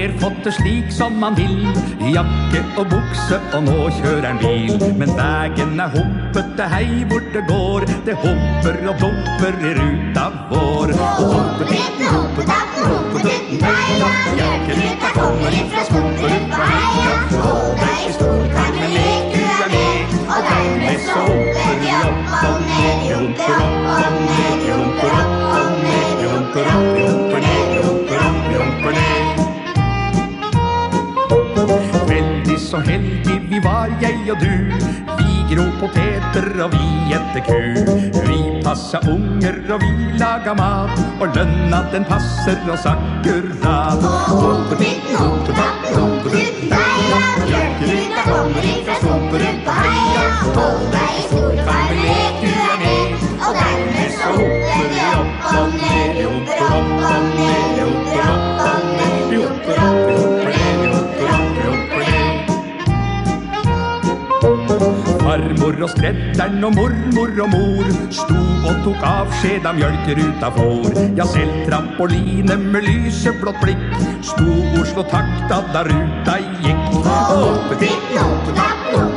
Per fått det slik som man vil, jakke og bukse, og nå kjører han bil. Men veien humpete, hei hvor det går, det humper og dumper i ruta vår. Humpetutten, humpedatten, humpetutten, heia, bjørkeruta kommer ifra skumperuta, heia. Hold deg i stolkarmen, lek du er med, og dermed så humper vi opp og ned, vi humper opp og ned, vi humper opp og ned, vi humper opp, vi humper ned, vi humper opp, vi humper ned. Veldig så heldig vi var, jeg og du. Vi grå poteter og vi gjette ku. Vi passa unger og vi laga mat, og lønna den passer oss akkurat. Humpetutten, humpedatten, humpetutten, heia, bjørkeruta kommer ifra skumperuta, heia. Hold deg i stolkarmen, lek du er med, og dermed så humper vi opp og ned, vi humper opp og ned, vi humper opp og ned, vi humper opp, vi humper ned, vi humper opp, vi humper ned. Farmor og skredderen og mormor og mor sto og tok avskjed av mjølkeruta får. Ja, selv trampoline med lyseblått blikk sto Oslo takta da ruta gikk. Humpetutten, humpedatten,